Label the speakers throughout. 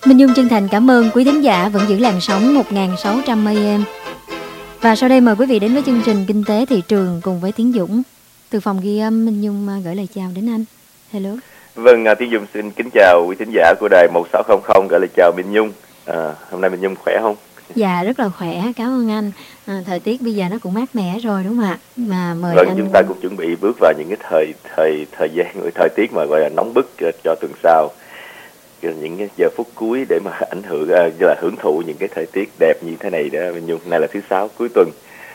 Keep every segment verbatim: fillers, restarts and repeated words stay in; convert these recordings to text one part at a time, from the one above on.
Speaker 1: Minh Nhung chân thành cảm ơn quý thính giả vẫn giữ làn sóng một nghìn sáu trăm mê em. Và sau đây mời quý vị đến với chương trình Kinh tế thị trường cùng với Tiến Dũng. Từ phòng ghi âm, Minh Nhung gửi lời chào đến anh. Hello.
Speaker 2: Vâng, Tiến Dũng xin kính chào quý thính giả của đài một sáu không không, gửi lời chào Minh Nhung. À, hôm nay Minh Nhung khỏe không?
Speaker 1: Dạ rất là khỏe, cảm ơn anh. À, thời tiết bây giờ nó cũng mát mẻ rồi đúng không ạ? Mà mời
Speaker 2: vâng,
Speaker 1: anh.
Speaker 2: Chúng ta cũng chuẩn bị bước vào những cái thời thời thời gian thời tiết mà gọi là nóng bức cho tuần sau. Những cái giờ phút cuối để mà ảnh hưởng là hưởng thụ những cái thời tiết đẹp như thế này đó Minh Nhung. Nay là thứ sáu cuối tuần.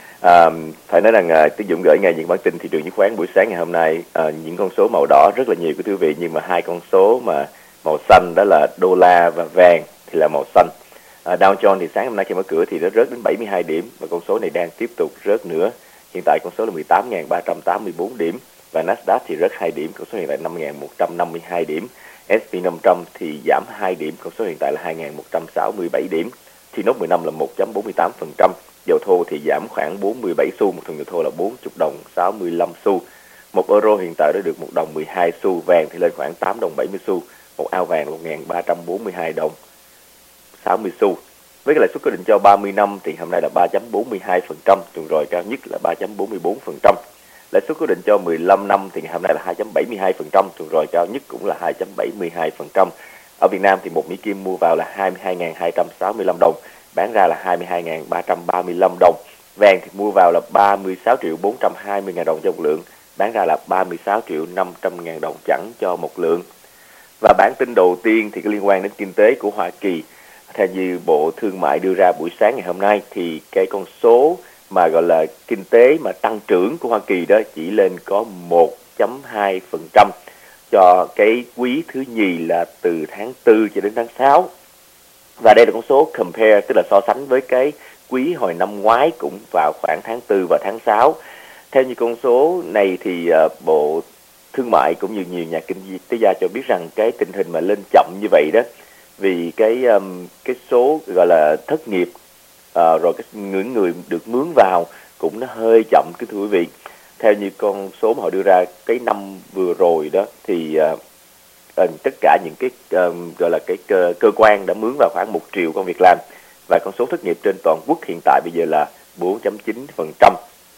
Speaker 2: À, phải nói rằng Tiến Dũng gửi ngay những bản tin thị trường chứng khoán buổi sáng ngày hôm nay, à, những con số màu đỏ rất là nhiều của quý vị, nhưng mà hai con số mà màu xanh đó là đô la và vàng thì là màu xanh. À, Dow Jones thì sáng hôm nay khi mở cửa thì nó rớt đến bảy mươi hai điểm và con số này đang tiếp tục rớt nữa. Hiện tại con số là mười tám nghìn ba trăm tám mươi tư điểm và Nasdaq thì rớt hai điểm, con số hiện tại năm nghìn một trăm năm mươi hai điểm. ét and pê năm trăm thì giảm hai điểm, con số hiện tại là hai nghìn một trăm sáu mươi bảy điểm. T nốt mười lăm là một phẩy bốn mươi tám phần trăm. Dầu thô thì giảm khoảng bốn mươi bảy xu, một thùng dầu thô là bốn mươi đồng sáu mươi lăm xu. Một euro hiện tại đã được một đồng mười hai xu, vàng thì lên khoảng tám đồng bảy mươi xu. Một ao vàng là một nghìn ba trăm bốn mươi hai đồng sáu mươi xu. Với cái lãi suất cố định cho ba mươi năm thì hôm nay là ba phẩy bốn mươi hai phần trăm, tuần rồi cao nhất là ba phẩy bốn mươi tư phần trăm. Lãi suất cố định cho mười lăm năm thì ngày hôm nay là hai phẩy bảy mươi hai phần trăm, tuần rồi cao nhất cũng là hai phẩy bảy mươi hai phần trăm. Ở Việt Nam thì một Mỹ Kim mua vào là hai mươi hai nghìn hai trăm sáu mươi lăm đồng, bán ra là hai mươi hai nghìn ba trăm ba mươi lăm đồng. Vàng thì mua vào là ba mươi sáu triệu bốn trăm hai mươi ngàn đồng cho một lượng, bán ra là ba mươi sáu triệu năm trăm ngàn đồng chẵn cho một lượng. Và bản tin đầu tiên thì có liên quan đến kinh tế của Hoa Kỳ. Theo như Bộ Thương mại đưa ra buổi sáng ngày hôm nay thì cái con số mà gọi là kinh tế mà tăng trưởng của Hoa Kỳ đó chỉ lên có một phẩy hai phần trăm cho cái quý thứ nhì là từ tháng tư cho đến tháng sáu. Và đây là con số compare, tức là so sánh với cái quý hồi năm ngoái cũng vào khoảng tháng tư và tháng sáu. Theo như con số này thì uh, Bộ Thương mại cũng như nhiều nhà kinh tế gia cho biết rằng cái tình hình mà lên chậm như vậy đó vì cái um, cái số gọi là thất nghiệp uh, rồi cái những người được mướn vào cũng nó hơi chậm cái thưa quý vị. Theo như con số mà họ đưa ra cái năm vừa rồi đó thì uh, uh, tất cả những cái uh, gọi là cái cơ, cơ quan đã mướn vào khoảng một triệu công việc làm và con số thất nghiệp trên toàn quốc hiện tại bây giờ là bốn phẩy chín phần trăm.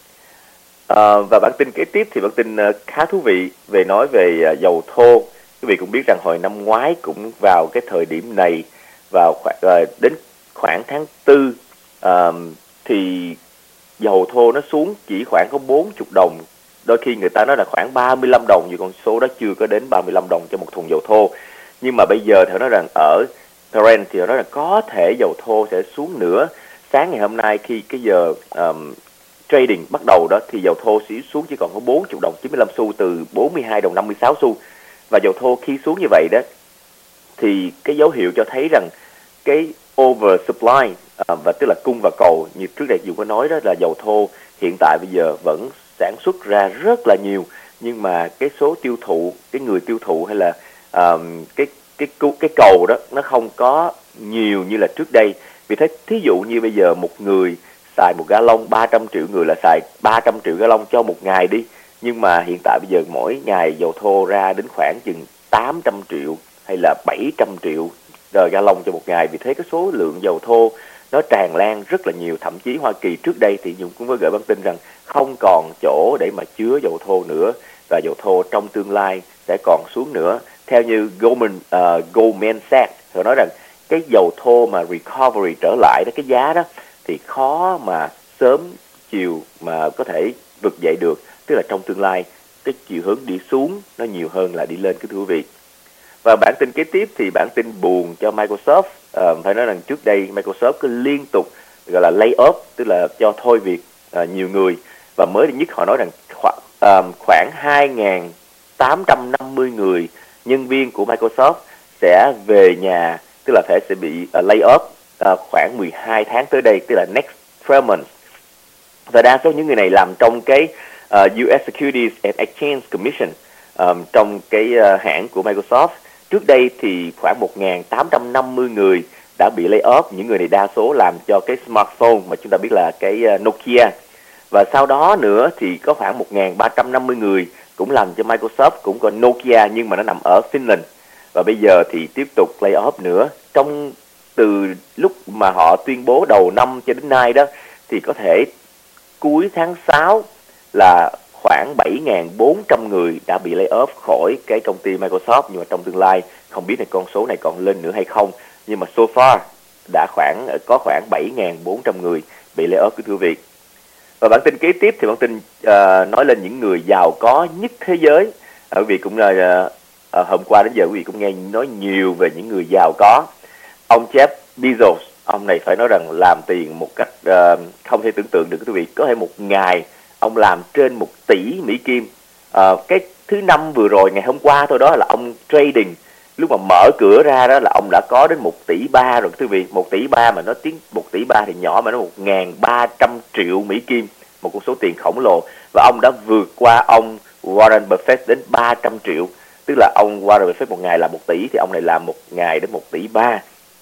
Speaker 2: Uh, và bản tin kế tiếp thì bản tin uh, khá thú vị về nói về uh, dầu thô. Quý vị cũng biết rằng hồi năm ngoái cũng vào cái thời điểm này, vào khoảng, uh, đến khoảng tháng tư uh, thì dầu thô nó xuống chỉ khoảng có bốn mươi đồng. Đôi khi người ta nói là khoảng ba mươi lăm đồng, nhưng con số đó chưa có đến ba mươi lăm đồng cho một thùng dầu thô. Nhưng mà bây giờ thì nói rằng ở Brent thì nói là có thể dầu thô sẽ xuống nữa. Sáng ngày hôm nay khi cái giờ um, trading bắt đầu đó thì dầu thô sẽ xuống chỉ còn có bốn mươi đồng chín mươi lăm xu từ bốn mươi hai đồng năm mươi sáu xu. Và dầu thô khi xuống như vậy đó thì cái dấu hiệu cho thấy rằng cái oversupply à, và tức là cung và cầu, như trước đây dù có nói đó là dầu thô hiện tại bây giờ vẫn sản xuất ra rất là nhiều, nhưng mà cái số tiêu thụ, cái người tiêu thụ hay là um, cái cái cái cầu đó nó không có nhiều như là trước đây. Vì thế thí dụ như bây giờ một người xài một gallon, ba trăm triệu người là xài ba trăm triệu gallon cho một ngày đi, nhưng mà hiện tại bây giờ mỗi ngày dầu thô ra đến khoảng chừng tám trăm triệu hay là bảy trăm triệu gallon cho một ngày. Vì thế cái số lượng dầu thô nó tràn lan rất là nhiều. Thậm chí Hoa Kỳ trước đây thì Nhung cũng có gửi bản tin rằng không còn chỗ để mà chứa dầu thô nữa, và dầu thô trong tương lai sẽ còn xuống nữa. Theo như Goldman, uh, Goldman Sachs họ nói rằng cái dầu thô mà recovery trở lại đó, cái giá đó thì khó mà sớm chiều mà có thể vực dậy được. Tức là trong tương lai cái chiều hướng đi xuống nó nhiều hơn là đi lên, cái thưa quý vị. Và bản tin kế tiếp thì bản tin buồn cho Microsoft. À, phải nói rằng trước đây Microsoft cứ liên tục gọi là lay off, tức là cho thôi việc à, nhiều người. Và mới nhất họ nói rằng khoảng, à, khoảng hai nghìn tám trăm năm mươi người nhân viên của Microsoft sẽ về nhà, tức là phải sẽ bị uh, lay off uh, khoảng mười hai tháng tới đây, tức là next twelve months. Và đa số những người này làm trong cái uh, u ét Securities and Exchange Commission, um, trong cái uh, hãng của Microsoft. Trước đây thì khoảng một nghìn tám trăm năm mươi người đã bị lay off. Những người này đa số làm cho cái smartphone mà chúng ta biết là cái uh, Nokia. Và sau đó nữa thì có khoảng một nghìn ba trăm năm mươi người cũng làm cho Microsoft, cũng có Nokia nhưng mà nó nằm ở Finland. và bây giờ thì tiếp tục lay off nữa. Trong từ lúc mà họ tuyên bố đầu năm cho đến nay đó, thì có thể cuối tháng sáu là khoảng bảy nghìn bốn trăm người đã bị lay off khỏi cái công ty Microsoft, nhưng mà trong tương lai không biết là con số này còn lên nữa hay không. Nhưng mà so far đã khoảng có khoảng bảy nghìn bốn trăm người bị lay off, của thưa vị. Và bản tin kế tiếp thì bản tin uh, nói lên những người giàu có nhất thế giới. À, quý vị cũng uh, uh, hôm qua đến giờ quý vị cũng nghe nói nhiều về những người giàu có. Ông Jeff Bezos, ông này phải nói rằng làm tiền một cách uh, không thể tưởng tượng được, quý vị. Có thể một ngày ông làm trên một tỷ Mỹ Kim. Uh, cái thứ năm vừa rồi, ngày hôm qua thôi đó, là ông trading, lúc mà mở cửa ra đó là ông đã có đến một tỷ ba rồi, quý vị. Một tỷ ba mà nói tiếng một tỷ ba thì nhỏ, mà nó một nghìn ba trăm triệu Mỹ Kim, một con số tiền khổng lồ. Và ông đã vượt qua ông Warren Buffett đến ba trăm triệu. Tức là ông Warren Buffett một ngày làm một tỷ, thì ông này làm một ngày đến một tỷ ba.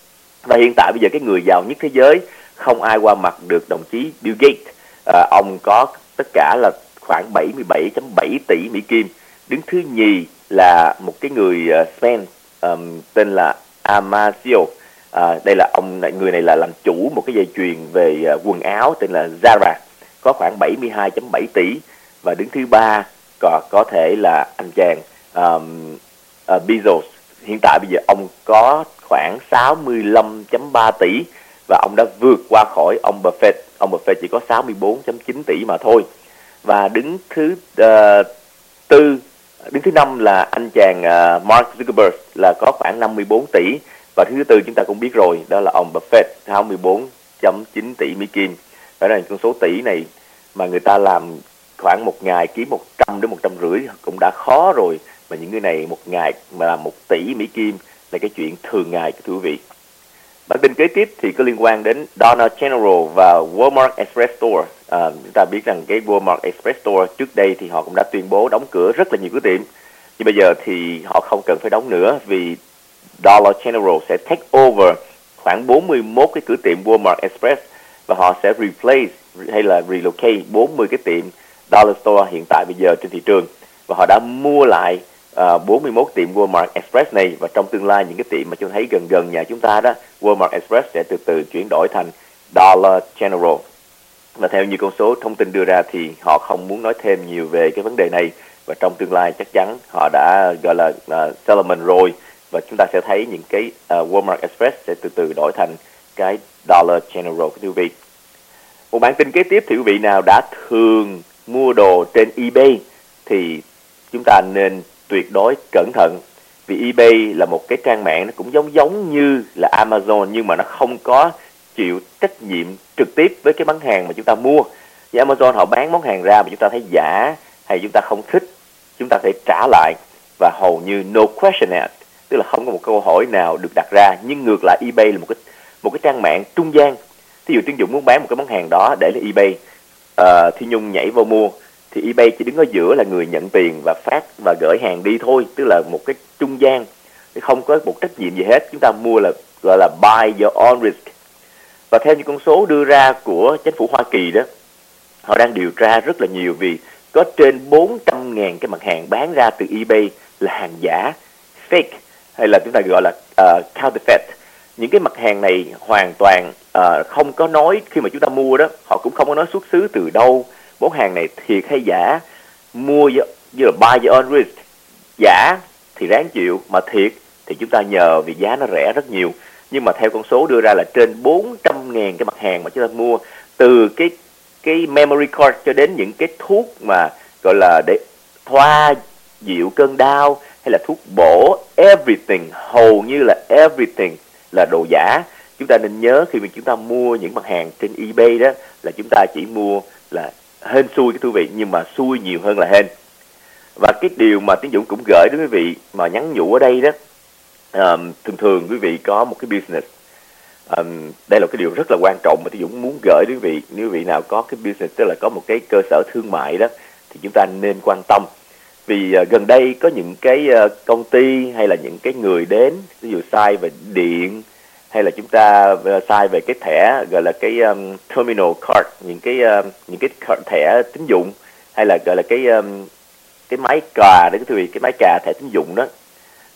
Speaker 2: Và hiện tại bây giờ cái người giàu nhất thế giới không ai qua mặt được đồng chí Bill Gates. À, ông có tất cả là khoảng bảy mươi bảy phẩy bảy tỷ Mỹ Kim. Đứng thứ nhì là một cái người uh, Spain, um, tên là Amancio. À, đây là ông này, người này là làm chủ một cái dây chuyền về uh, quần áo tên là Zara, có khoảng bảy mươi hai phẩy bảy tỷ. Và đứng thứ ba còn có thể là anh chàng um, uh, Bezos. Hiện tại bây giờ ông có khoảng sáu mươi lăm phẩy ba tỷ, và ông đã vượt qua khỏi ông Buffett. Ông Buffett chỉ có sáu mươi bốn phẩy chín tỷ mà thôi. Và đứng thứ uh, tư đứng thứ năm là anh chàng uh, Mark Zuckerberg, là có khoảng năm mươi bốn tỷ. Và thứ tư chúng ta cũng biết rồi, đó là ông Buffett, sáu mươi bốn phẩy chín tỷ Mỹ Kim. Phải là con số tỷ này mà người ta làm khoảng một ngày kiếm một trăm đến một trăm rưỡi cũng đã khó rồi, mà những người này một ngày mà làm một tỷ Mỹ Kim là cái chuyện thường ngày, thưa quý vị. Bản tin kế tiếp thì có liên quan đến Dollar General và Walmart Express Store. À, chúng ta biết rằng cái Walmart Express Store trước đây thì họ cũng đã tuyên bố đóng cửa rất là nhiều cửa tiệm, nhưng bây giờ thì họ không cần phải đóng nữa, vì Dollar General sẽ take over khoảng bốn mươi mốt cái cửa tiệm Walmart Express, và họ sẽ replace hay là relocate bốn mươi cái tiệm Dollar Store hiện tại bây giờ trên thị trường. Và họ đã mua lại uh, bốn mươi mốt tiệm Walmart Express này, và trong tương lai những cái tiệm mà chúng thấy gần gần nhà chúng ta đó, Walmart Express sẽ từ từ chuyển đổi thành Dollar General. Và theo như con số thông tin đưa ra thì họ không muốn nói thêm nhiều về cái vấn đề này, và trong tương lai chắc chắn họ đã gọi là uh, settlement rồi, và chúng ta sẽ thấy những cái uh, Walmart Express sẽ từ từ đổi thành cái Dollar General, quý vị. Một bản tin kế tiếp thì quý vị nào đã thường mua đồ trên eBay thì chúng ta nên tuyệt đối cẩn thận, vì eBay là một cái trang mạng nó cũng giống giống như là Amazon, nhưng mà nó không có chịu trách nhiệm trực tiếp với cái món hàng mà chúng ta mua. Như Amazon họ bán món hàng ra mà chúng ta thấy giả hay chúng ta không thích, chúng ta phải trả lại, và hầu như no question asked, tức là không có một câu hỏi nào được đặt ra. Nhưng ngược lại eBay là một cái một cái trang mạng trung gian. Thí dụ Tiến Dũng muốn bán một cái món hàng đó để lên eBay, uh, Thi Nhung nhảy vào mua, thì eBay chỉ đứng ở giữa là người nhận tiền và phát và gửi hàng đi thôi, tức là một cái trung gian, không có một trách nhiệm gì hết. Chúng ta mua là gọi là buy your own risk. Và theo những con số đưa ra của chính phủ Hoa Kỳ đó, họ đang điều tra rất là nhiều, vì có trên bốn trăm nghìn cái mặt hàng bán ra từ eBay là hàng giả, fake, hay là chúng ta gọi là uh, counterfeit. Những cái mặt hàng này hoàn toàn uh, không có nói, khi mà chúng ta mua đó, họ cũng không có nói xuất xứ từ đâu, món hàng này thiệt hay giả. Mua như là buy your own risk, giả thì ráng chịu, mà thiệt thì chúng ta nhờ vì giá nó rẻ rất nhiều. Nhưng mà theo con số đưa ra là trên bốn trăm nghìn cái mặt hàng mà chúng ta mua, từ cái cái memory card cho đến những cái thuốc mà gọi là để thoa dịu cơn đau, hay là thuốc bổ, everything, hầu như là everything là đồ giả. Chúng ta nên nhớ khi mà chúng ta mua những mặt hàng trên eBay đó, là chúng ta chỉ mua là hên xui cái thú vị, nhưng mà xui nhiều hơn là hên. Và cái điều mà Tiến Dũng cũng gửi đến quý vị mà nhắn nhủ ở đây đó, um, thường thường quý vị có một cái business, um, đây là cái điều rất là quan trọng mà Tiến Dũng muốn gửi đến quý vị. Nếu quý vị nào có cái business, tức là có một cái cơ sở thương mại đó, thì chúng ta nên quan tâm. Vì uh, gần đây có những cái uh, công ty hay là những cái người đến, ví dụ sai về điện, hay là chúng ta uh, sai về cái thẻ gọi là cái um, terminal card, những cái uh, những cái card, thẻ tín dụng, hay là gọi là cái um, cái máy cà đấy, cái cái máy cà thẻ tín dụng đó.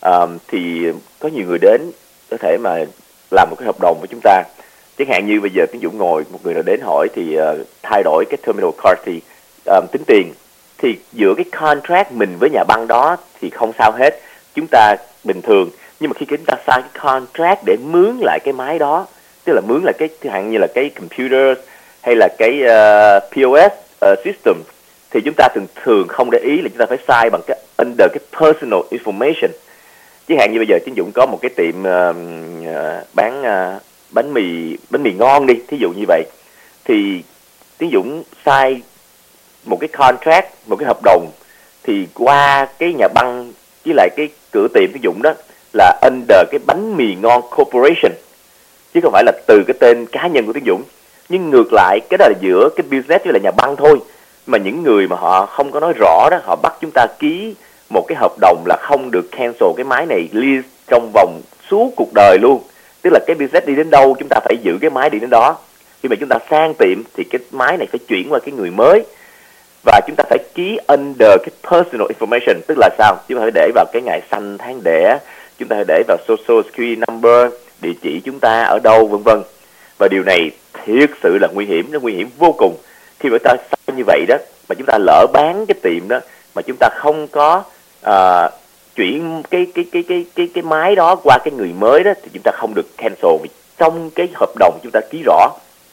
Speaker 2: Um, thì có nhiều người đến có thể mà làm một cái hợp đồng với chúng ta. Chẳng hạn như bây giờ Tiến Dũng ngồi, một người nào đến hỏi thì uh, thay đổi cái terminal card thì um, tính tiền. Thì giữa cái contract mình với nhà băng đó thì không sao hết, chúng ta bình thường. Nhưng mà khi chúng ta sign cái contract để mướn lại cái máy đó, tức là mướn lại cái chẳng hạn như là cái computer hay là cái uh, pê ô ét uh, system, thì chúng ta thường thường không để ý là chúng ta phải sign bằng cái under cái personal information. Chẳng hạn như bây giờ Tiến Dũng có một cái tiệm uh, uh, bán uh, bánh mì bánh mì ngon đi, thí dụ như vậy, thì Tiến Dũng sign một cái contract, một cái hợp đồng, thì qua cái nhà băng với lại cái cửa tiệm Tiến Dũng đó là under cái bánh mì ngon corporation, chứ không phải là từ cái tên cá nhân của Tiến Dũng. Nhưng ngược lại, cái đó là giữa cái business với lại nhà băng thôi. Mà những người mà họ không có nói rõ đó, họ bắt chúng ta ký một cái hợp đồng là không được cancel cái máy này lease trong vòng suốt cuộc đời luôn. Tức là cái business đi đến đâu chúng ta phải giữ cái máy đi đến đó. Khi mà chúng ta sang tiệm thì cái máy này phải chuyển qua cái người mới, và chúng ta phải ký under cái personal information. Tức là sao? Chúng ta phải để vào cái ngày sanh tháng đẻ, chúng ta phải để vào social security number, địa chỉ chúng ta ở đâu, vân vân. Và điều này thiệt sự là nguy hiểm, nó nguy hiểm vô cùng. Khi mà chúng ta sai như vậy đó, mà chúng ta lỡ bán cái tiệm đó, mà chúng ta không có uh, chuyển cái cái cái cái cái cái máy đó qua cái người mới đó, thì chúng ta không được cancel, vì trong cái hợp đồng chúng ta ký rõ.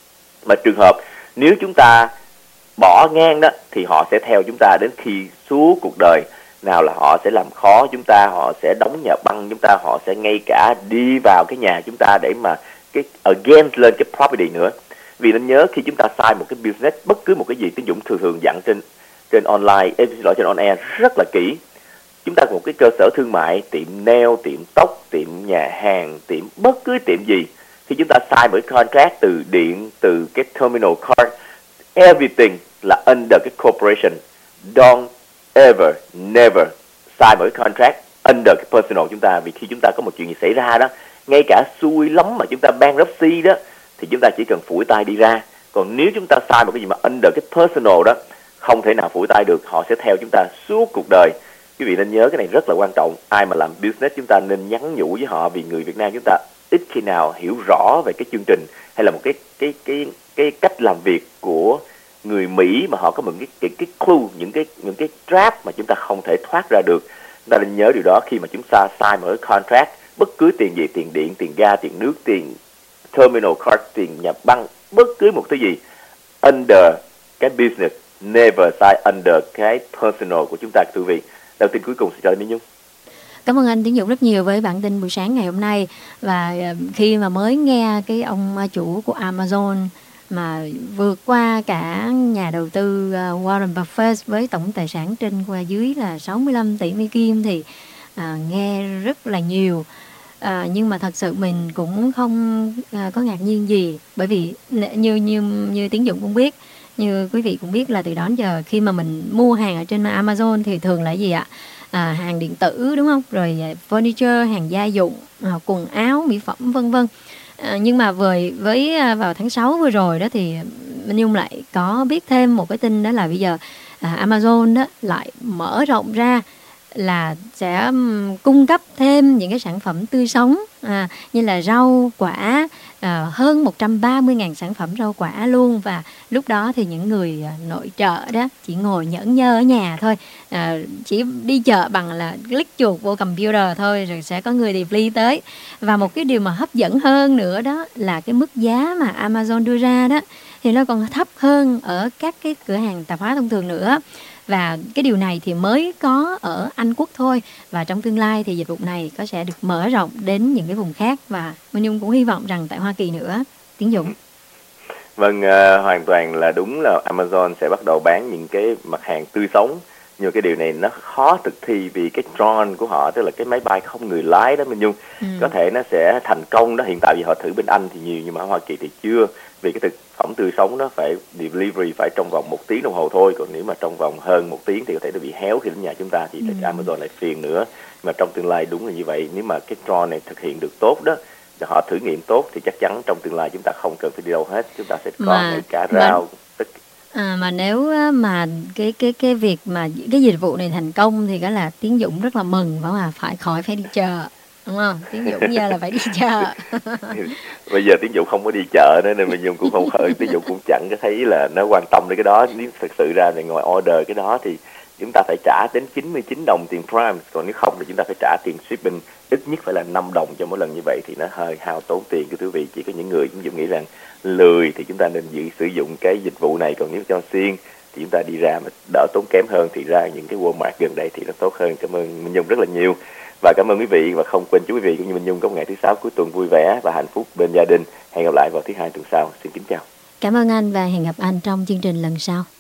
Speaker 2: Mà trường hợp nếu chúng ta bỏ ngang đó thì họ sẽ theo chúng ta đến khi suốt cuộc đời. Nào là họ sẽ làm khó chúng ta, họ sẽ đóng nhà băng chúng ta, họ sẽ ngay cả đi vào cái nhà chúng ta để mà cái against lên cái property nữa. Vì nên nhớ, khi chúng ta sign một cái business, bất cứ một cái gì, Tiến Dũng thường thường dặn trên trên online, em xin lỗi, trên on air rất là kỹ. Chúng ta có một cái cơ sở thương mại, tiệm nail, tiệm tóc, tiệm nhà hàng, tiệm bất cứ tiệm gì, khi chúng ta sign một cái contract, từ điện, từ cái terminal card, everything là under cái corporation. Don't ever, never sign một cái contract under cái personal chúng ta. Vì khi chúng ta có một chuyện gì xảy ra đó, ngay cả xui lắm mà chúng ta bankruptcy đó, thì chúng ta chỉ cần phủi tay đi ra. Còn nếu chúng ta sign một cái gì mà under cái personal đó, không thể nào phủi tay được, họ sẽ theo chúng ta suốt cuộc đời. Quý vị nên nhớ cái này rất là quan trọng. Ai mà làm business chúng ta nên nhắn nhủ với họ, vì người Việt Nam chúng ta ít khi nào hiểu rõ về cái chương trình hay là một cái cái cái cái cách làm việc của người Mỹ, mà họ có một cái cái cái clue, những cái những cái trap mà chúng ta không thể thoát ra được. Chúng ta nên nhớ điều đó khi mà chúng ta sign một cái contract, bất cứ tiền gì, tiền điện, tiền ga, tiền nước, tiền terminal card, tiền nhà băng, bất cứ một thứ gì under cái business, never sign under cái personal của chúng ta, quý vị. Đầu tiên cuối cùng sẽ cho Mỹ Nhung.
Speaker 1: Cảm ơn anh Tiến Dũng rất nhiều với bản tin buổi sáng ngày hôm nay. Và khi mà mới nghe cái ông chủ của Amazon mà vượt qua cả nhà đầu tư Warren Buffett với tổng tài sản trên qua dưới là sáu mươi lăm tỷ Mỹ Kim thì à, nghe rất là nhiều. À, nhưng mà thật sự mình cũng không à, có ngạc nhiên gì, bởi vì như như như Tiến Dũng cũng biết, như quý vị cũng biết là từ đó đến giờ khi mà mình mua hàng ở trên Amazon thì thường là gì ạ? À, hàng điện tử, đúng không? Rồi furniture, hàng gia dụng, à, quần áo, mỹ phẩm, vân vân. À, nhưng mà với với vào tháng sáu vừa rồi đó thì Minh Nhung lại có biết thêm một cái tin, đó là bây giờ à, Amazon đó lại mở rộng ra là sẽ um, cung cấp thêm những cái sản phẩm tươi sống, à, như là rau quả, à, hơn một trăm ba mươi nghìn sản phẩm rau quả luôn. Và lúc đó thì những người à, nội trợ đó chỉ ngồi nhẫn nhơ ở nhà thôi, à, chỉ đi chợ bằng là click chuột vô computer thôi, rồi sẽ có người delivery tới. Và một cái điều mà hấp dẫn hơn nữa đó là cái mức giá mà Amazon đưa ra đó thì nó còn thấp hơn ở các cái cửa hàng tạp hóa thông thường nữa. Và cái điều này thì mới có ở Anh Quốc thôi. Và trong tương lai thì dịch vụ này có sẽ được mở rộng đến những cái vùng khác. Và Minh Nhung cũng hy vọng rằng tại Hoa Kỳ nữa. Tiến Dũng.
Speaker 2: Vâng, uh, hoàn toàn là đúng là Amazon sẽ bắt đầu bán những cái mặt hàng tươi sống. Nhưng cái điều này nó khó thực thi vì cái drone của họ, tức là cái máy bay không người lái đó Minh Nhung, ừ. có thể nó sẽ thành công đó. Hiện tại vì họ thử bên Anh thì nhiều, nhưng mà ở Hoa Kỳ thì chưa. Vì cái thực phẩm tươi sống nó phải delivery phải trong vòng một tiếng đồng hồ thôi. Còn nếu mà trong vòng hơn một tiếng thì có thể nó bị héo khi đến nhà chúng ta, thì ừ. Amazon lại phiền nữa. Mà trong tương lai đúng là như vậy. Nếu mà cái drone này thực hiện được tốt đó, họ thử nghiệm tốt, thì chắc chắn trong tương lai chúng ta không cần phải đi đâu hết. Chúng ta sẽ có ngay cả rau, tất
Speaker 1: À, mà nếu á, mà cái cái cái việc mà cái dịch vụ này thành công thì cái là Tiến Dũng rất là mừng phải không à? Phải khỏi phải đi chợ, đúng không? Tiến Dũng giờ là phải đi chợ.
Speaker 2: Bây giờ Tiến Dũng không có đi chợ nữa nên mình Nhung cũng không khởi Tiến Dũng cũng chẳng có thấy là nó quan tâm đến cái đó. Nếu thực sự ra thì ngoài order cái đó thì chúng ta phải trả đến chín mươi chín đồng tiền Prime, còn nếu không thì chúng ta phải trả tiền shipping ít nhất phải là năm đồng cho mỗi lần. Như vậy thì nó hơi hao tốn tiền của quý vị. Chỉ có những người chúng Dũng nghĩ rằng lười thì chúng ta nên giữ sử dụng cái dịch vụ này, còn nếu cho siêng thì chúng ta đi ra mà đỡ tốn kém hơn thì ra những cái Walmart gần đây thì nó tốt hơn. Cảm ơn Minh Nhung rất là nhiều và cảm ơn quý vị, và không quên chúc quý vị cũng như Minh Nhung có một ngày thứ sáu cuối tuần vui vẻ và hạnh phúc bên gia đình. Hẹn gặp lại vào thứ hai tuần sau. Xin kính chào.
Speaker 1: Cảm ơn anh và hẹn gặp anh trong chương trình lần sau.